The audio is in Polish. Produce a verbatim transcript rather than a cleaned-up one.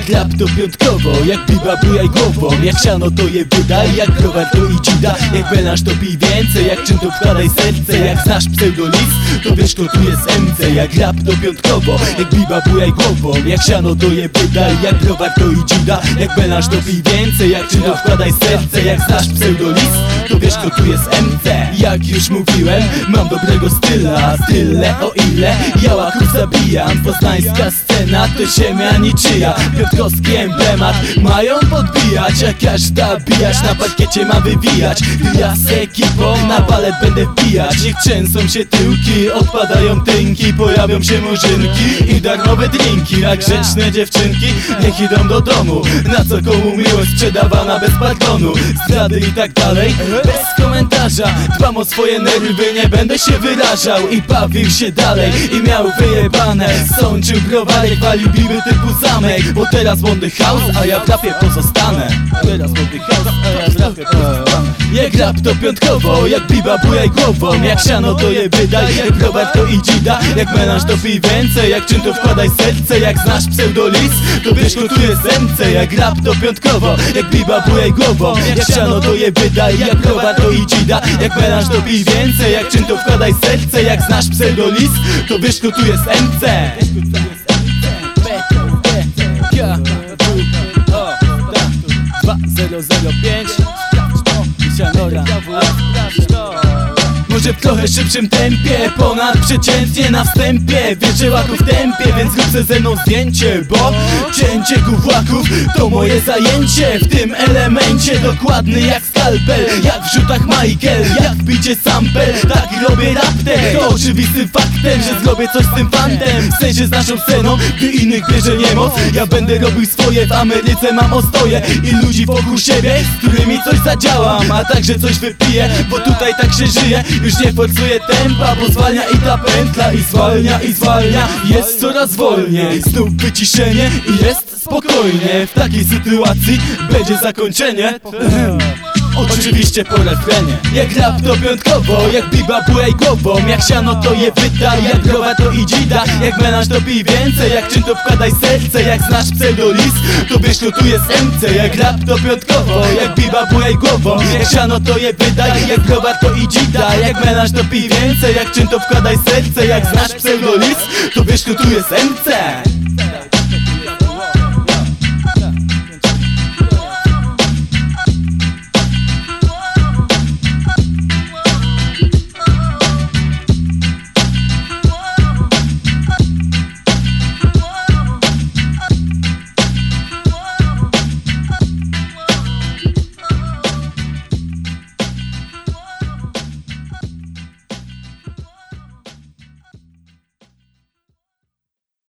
Jak rap to piątkowo, jak piwa bujaj głową. Jak siano to je wydaj, jak browar to i dzida. Jak melanż to pij więcej, jak czym to wkładaj serce. Jak znasz pseudolis, to wiesz kto tu jest M C. Jak rap to piątkowo, jak piwa bujaj głową. Jak siano to je wydaj, jak browar to i dzida. Jak melanż to pij więcej, jak czym to wkładaj serce. Jak znasz pseudolis, to wiesz kto tu jest M C. Jak już mówiłem, mam dobrego styla. Tyle o ile ja łaków zabijam. Poznańska scena to ziemia niczyja. Piotrkowski emblemat mają podbijać, a każda bijać na parkiecie ma wywijać. Gdy ja z ekipą na balet będę wbijać. Niech trzęsą się tyłki, odpadają tynki. Pojawią się murzynki i darmowe drinki. A grzeczne dziewczynki niech idą do domu. Na co komu miłość sprzedawana bez pardonu. Zdrady i tak dalej, bez komentarza. Dbam o swoje nerwy, nie będę się wyrażał. I bawił się dalej i miał wyjebane. Sączył browarek, walił biby typu zamek. Bo teraz młody house, a ja w rapie pozostanę. Teraz młody house, a ja w rapie pozostanę. Jak rap to piątkowo, jak biba bujaj głową. Jak siano to je wydaj, jak browar to i dzida. Jak melanż to pij więcej, jak czym to wkładaj serce. Jak znasz pseudolis, to wiesz kto tu jest M C. Jak rap to piątkowo, jak biba bujaj głową. Jak siano to je wydaj, jak browar to i dzida. Jak melanż to pij więcej, jak czym to wkładaj serce. Jak znasz pseudolis, to wiesz kto tu jest M C. dwa zero zero pięć Sianora. Może w trochę szybszym tempie, ponadprzeciętnie na wstępie. Wierzę łaków w tempie, więc zrób se ze mną zdjęcie. Bo cięcie gówłaków to moje zajęcie. W tym elemencie dokładny jak skalpel. Jak w rzutach Michael, jak w bicie sample. Tak robię raptem, to oczywistym faktem, że zrobię coś z tym fantem. W sensie z naszą sceną, gdy innych bierze niemoc. Ja będę robił swoje, w Ameryce mam ostoje i ludzi wokół siebie, z którymi coś zadziałam. A także coś wypiję, bo tutaj tak się żyje. Już nie forcuję tempa, bo zwalnia i ta pętla. I zwalnia, i zwalnia, jest coraz wolniej. Znów wyciszenie i jest spokojnie. W takiej sytuacji będzie zakończenie. Oczywiście po refrenie. Jak rap to piątkowo, jak biba bujaj głową. Jak siano to je wydaj, jak browar to i dzida. Jak melanż to pij więcej, jak czym to wkładaj serce. Jak znasz pseudolis, to wiesz kto tu jest M C. Jak rap to piątkowo, jak biba bujaj głową. Jak siano to je wydaj, jak browar to i dzida. Jak melanż to pij więcej, jak czym to wkładaj serce. Jak znasz pseudolis, to wiesz kto tu jest M C.